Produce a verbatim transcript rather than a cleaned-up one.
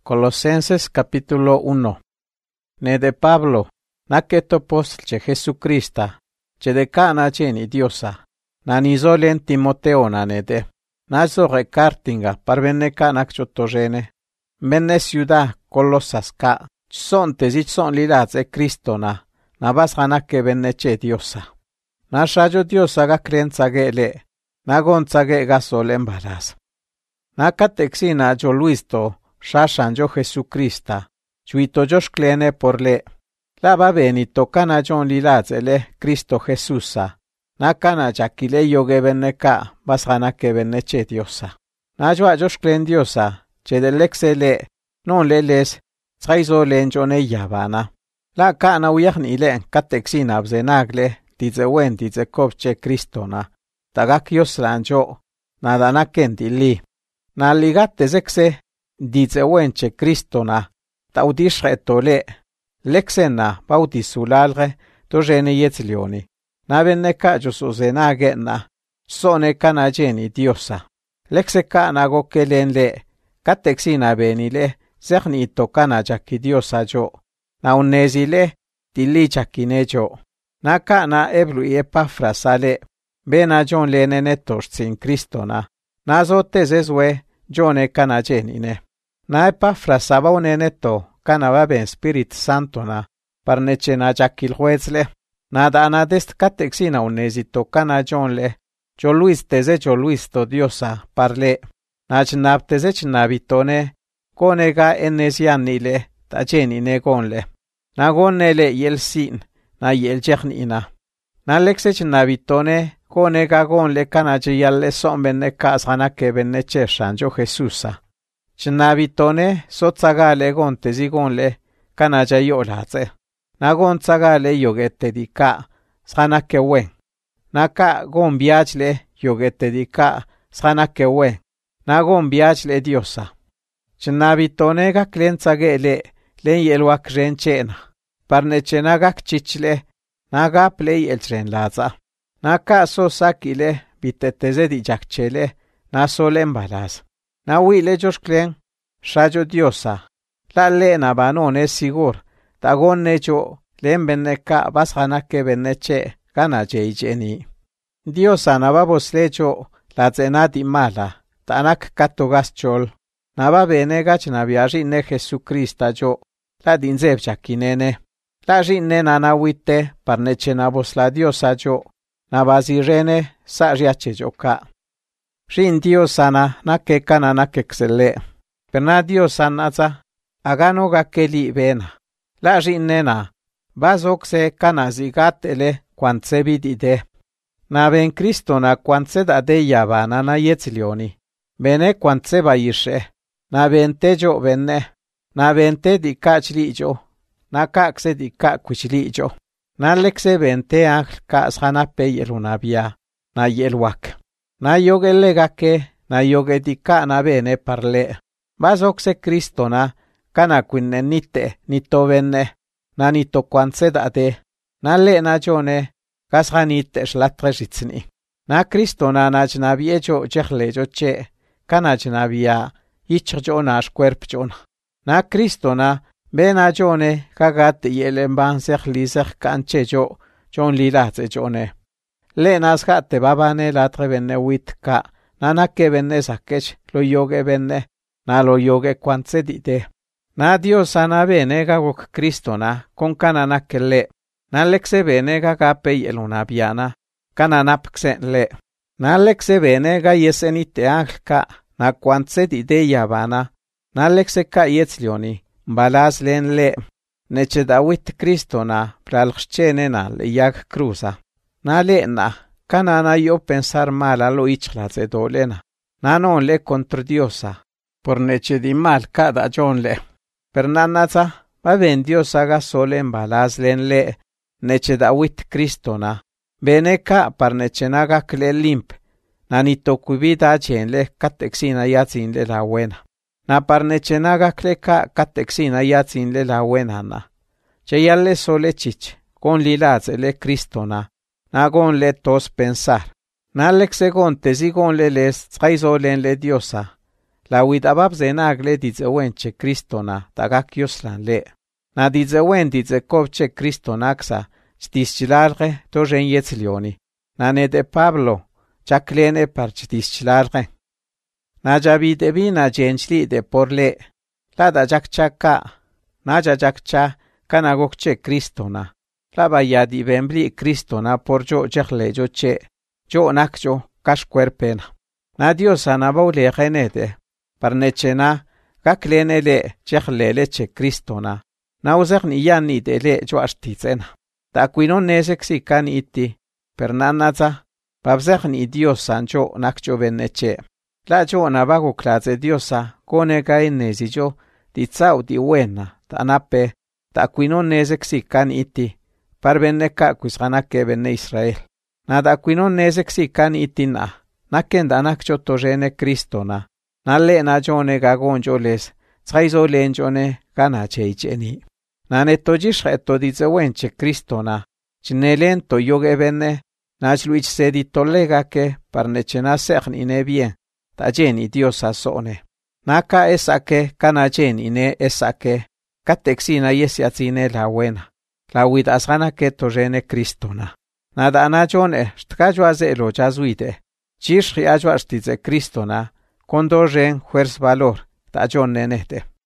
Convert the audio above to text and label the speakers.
Speaker 1: Colosenses capítulo uno. Ne de Pablo, naketo postche Jesucrista, che de cana geni diosa, na nizolen Timoteo nanede, nazo recartinga parvenne canak chotogene, menne ciudad Colosas ka, son tezit son lilaz e Cristona, na vas ganake benneche diosa. Na shajo diosa ga crenza ge le, na gonza ge gasol embaraz. Na catexina jo luisto, shashan jo Jesucrista, chuito jos clene por le. La va benito cana jon lilaz ele Cristo Jesusa, na cana jakile yoge benneka, vas ganake benneche diosa. Na joa jos clen diosa, che del lexe le, non le les, traizo len jone yavana. La cana uyahni le catexina abzenagle, dize wen dize kopche Cristona, tagak yoslan jo, nadana kendi li. Na ligate zexe, dize wenche Cristona, taudishre tole, lexena bautizulalre, tojene yetzlioni. Na venne kajos ozenagena, sone kanageni diosa. Lexe kana gokelen le, catexina benile, zerni ito kana jaki diosa jo. Na unnezile, dili jakine jo. Na kana eblu i Epafrasale, bena jon lenene torzin Cristona. Na zote zezwe, jone kana genine. Na Epafrasaba uneneto, kana vaben Spirit Santona, parneche na jakil huezle. Na dana dest catexina unezito kana jonle, jo luis teze jo luis to diosa, parle. Na chnab teze chnabitone, konega enesianile, ta genine gonle. Na gonele yel sin, na yel jernina. Na lexe chnabitone, konega gonle kanaje yalle son benne kasana ke benne cheshan jo Jesusa. Chnabitone, sotzagale gonte zigonle, kanaja yolatze. Na gontzagale yogete di ka, sana ke wen. Na ka gon viachle yogete di ka, sana ke wen. Na gon viachle diosa. Chnabitone ga klentzagele, len yelwak renchena. Parnechena ga kchichle, na ga play el tren laza. Na ka so sakile, biteteze di jakchele, na solen balaz. Na wile jos klen, shajo diosa. La lena banone sigur, ta gonne jo, len benneka bashanake benneche, gana jeni. Diosa na babos lecho, la zenadi mala, tanak katogas chol. Na ba benegach na viaji ne Jesucrista jo, la dinzeb jakinene. La rinne na wite, parneche na bos la diosa jo, na bazirene, sa riache joka. Rin diosana, na ke kana na kexele. Per na diosanaza, agano ga keli bena. La rinne na, bazokse kana zigatele, quantse vidide. Na ben Cristo na quantse da deia vana na yetzlioni. Bene quantse baishe. Na bente jo benne. Na bente di kachli jo. Na kakse di kakwishli jo. Na lexe bente angl kasana pe yelunabia. Na yelwak. Na yogele gake. Na yoge di ka na bene parle. Bazokse Cristo na. Kana quinne nite. Nito benne. Na nito quantse dade. Na le na jone. Kashanite shlatre jitsni. Na Cristo na najnabie jo jechle jo che. Kana jnabia. Ich jo na shkwerp jona. Na Cristo na. Bena jone kagat yelemban sechlisech kanche jo. Jon lilatze jone. Le nasgate babane latre benne witka. Nana ke benne sakech lo yoge benne. Na lo yoge quantse dite. Na Dios ana bene gagok Cristo na. Con kanana kelle. Na lexe bene gagape yelunabiana. Kananapkse le. Na lexe bene ga yesenite anglka. Na quantse dite yavana. Na lexe ka yetzlioni. Balas len le. Neche dawit Cristo na. Pralchene na le yag cruza. Na le na. Kanana yo pensar mala lo ichlatze dolena. Na non le contro diosa. Por neche di mal cada jon le. Per nanaza. Va ben diosa ga solen balas len le. Neche dawit Cristo na. Bene ka par neche naga kle limp. Na nito kubita chen le catexina yatzin le la buena. Na parneche naga kle ka catexina yatzin le la buena na. Che yalle sole chich. Con lilaz le Cristo na. Na gon le tos pensar. Na lexe gon tezi gon le les traizo len le diosa. La wid abab zenagle didzewen che Kristo na tagak yoslan le. Na didzewen didzekov che Kristo naksa chdischlarge to jen yetzlioni. Na nede Pablo chaklene par chdischlarge. Na javid ebina jenchli de porle. La da jakchaka. Na jakcha kanagok che Kristo na. La bayadi bembli Kristo na por jo jekle jo che. Jo nakjo kash cuerpena. Na Dios anabaule genete. Parnechena kaklene le jekle leche Kristo na. Na uzerni yani de le jo ashtitzena. Ta quinon nesexi kan iti. Per nanaza. Babzerni Dios sancho nakjo beneche. La jo nabago klaze Diosa kone kainesi jo titzau ti wena ta nape ta quinon nesexi kan iti. Par benne kakwis ganake benne Israel. Na da quinon nesexi kan iti na. Naken da nakjo tojene Kristo na. Na le na jone gagon joles. Tsaizo len jone kana cheicheni. Na netojish eto ditzewenche Kristo na. Chinelen to yoge benne. Na chluich sedi tolega ke parnechena sechni ne bien. Ta jeni Dios asone. Naka esake kana jeni ne esake. Katexina yesiatzine la buena. La wid asgana ke tojene Kristo na. Nada anajone shtkajo azelo jazuite. Chish riajo astitze Kristo na. Kondo jen juers valor. Ta jon nenete.